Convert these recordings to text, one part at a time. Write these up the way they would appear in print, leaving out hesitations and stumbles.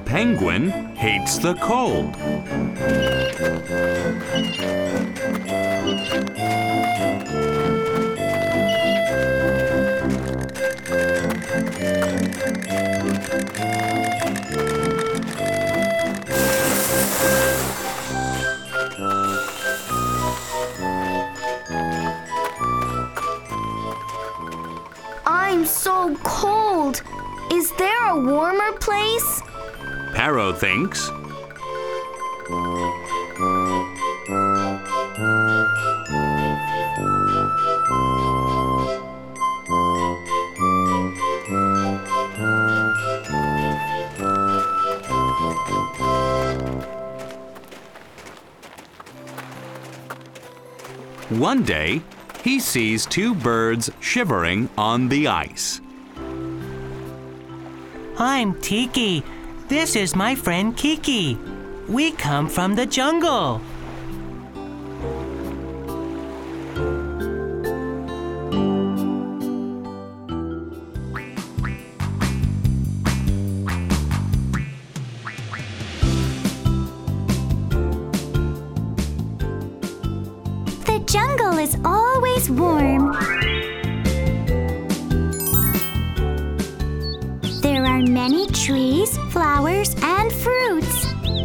penguin hates the cold. I'm so cold. Is there a warmer place? Parrot thinks. One day, he sees two birds shivering on the ice. I'm Tiki. This is my friend Kiki. We come from the jungle. The jungle is always warm. There are many trees, flowers, and fruits.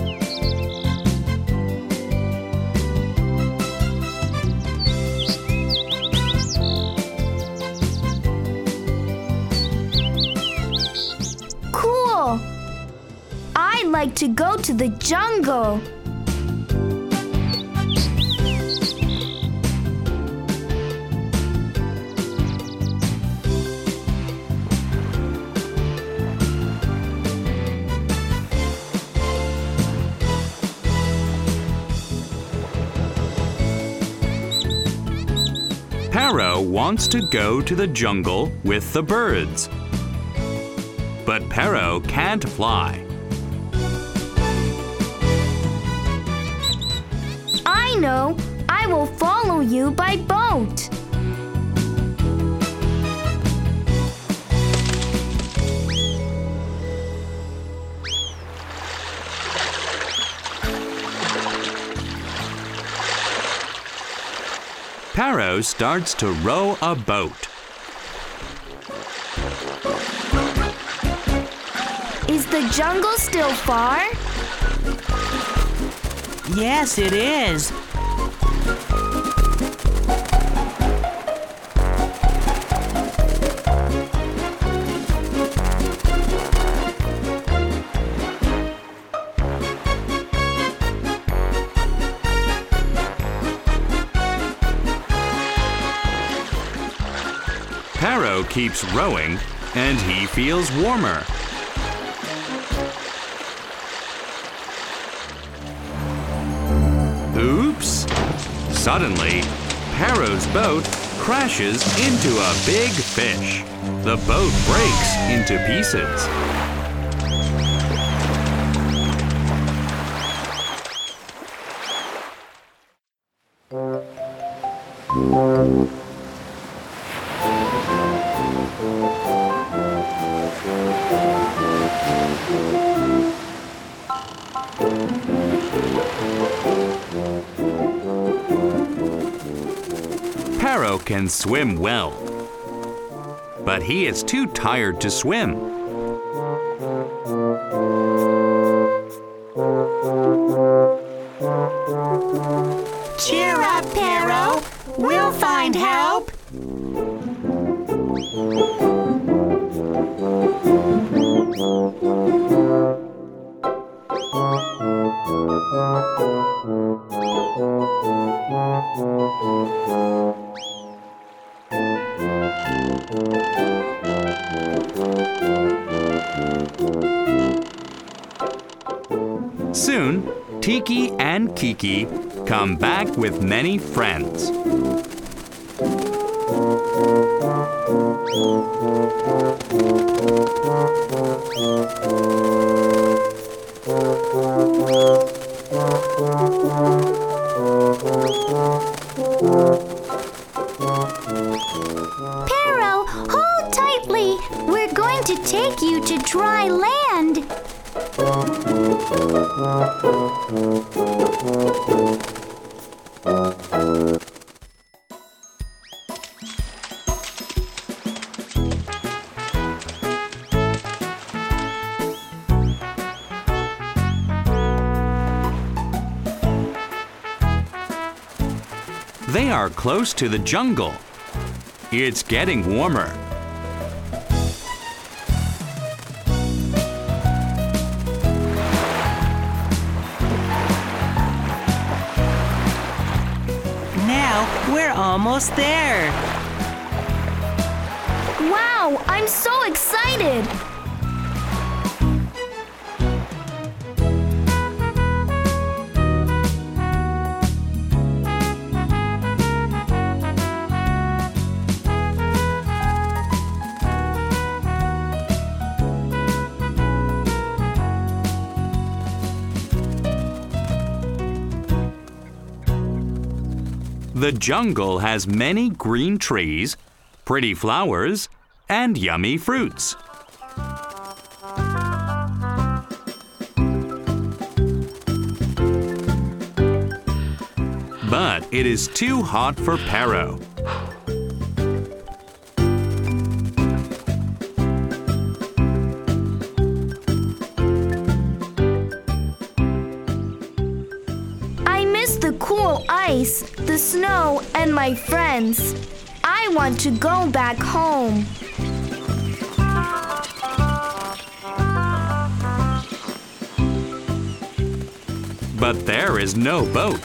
Cool! I'd like to go to the jungle. Parrot wants to go to the jungle with the birds. But Parrot can't fly. I know. I will follow you by boat. Parrot starts to row a boat. Is the jungle still far? Yes, it is. Parrot keeps rowing, and he feels warmer. Oops! Suddenly, Parrot's boat crashes into a big fish. The boat breaks into pieces. Parrot can swim well, but he is too tired to swim. Cheer up, Parrot. We'll find help. Soon, Tiki and Kiki come back with many friends. Parrot, hold tightly. We're going to take you to dry land. They are close to the jungle. It's getting warmer. Now we're almost there. Wow, I'm so excited! The jungle has many green trees, pretty flowers, and yummy fruits. But it is too hot for Pero. I miss the cool ice, the snow, and my friends. I want to go back home. But there is no boat.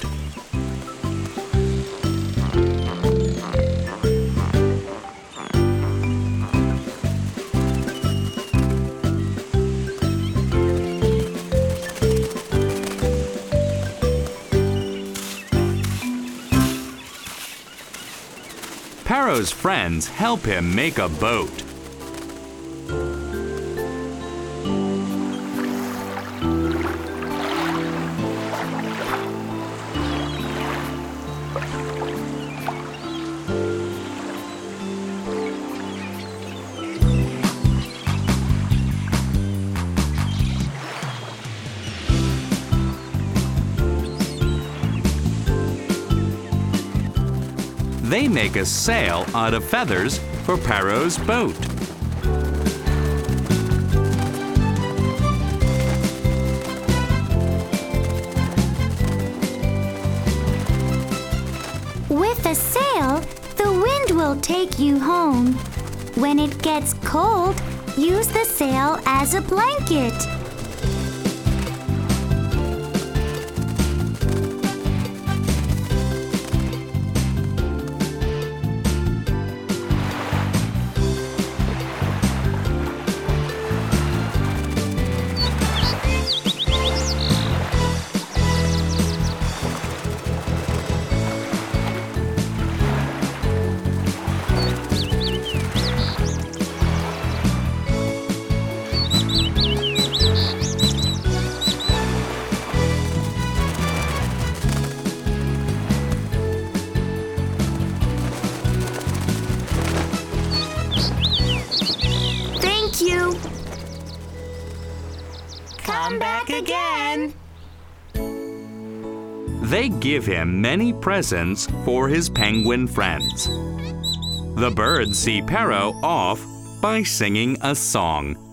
Paro's friends help him make a boat. They make a sail out of feathers for Paro's boat. With a sail, the wind will take you home. When it gets cold, use the sail as a blanket. Thank you. Come back again. They give him many presents for his penguin friends. The birds see Pero off by singing a song.